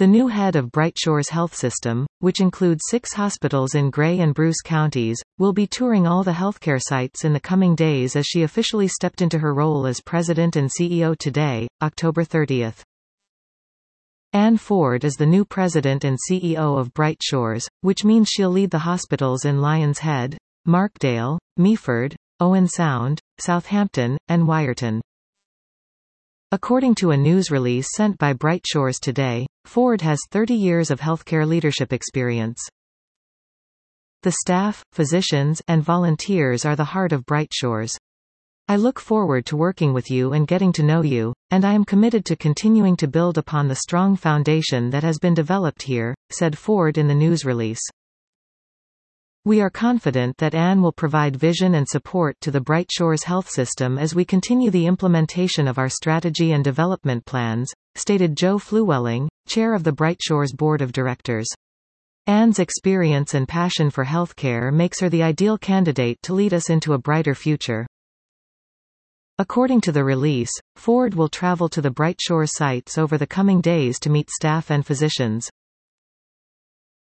The new head of Bright Shores Health System, which includes 6 hospitals in Gray and Bruce counties, will be touring all the healthcare sites in the coming days as she officially stepped into her role as president and CEO today, October 30. Ann Ford is the new president and CEO of Bright Shores, which means she'll lead the hospitals in Lions Head, Markdale, Meaford, Owen Sound, Southampton, and Wyerton. According to a news release sent by Bright Shores today, Ford has 30 years of healthcare leadership experience. The staff, physicians, and volunteers are the heart of Bright Shores. I look forward to working with you and getting to know you, and I am committed to continuing to build upon the strong foundation that has been developed here, said Ford in the news release. We are confident that Ann will provide vision and support to the Bright Shores Health System as we continue the implementation of our strategy and development plans, stated Joe Fluwelling, chair of the Bright Shores Board of Directors. Ann's experience and passion for healthcare makes her the ideal candidate to lead us into a brighter future. According to the release, Ford will travel to the Bright Shores sites over the coming days to meet staff and physicians.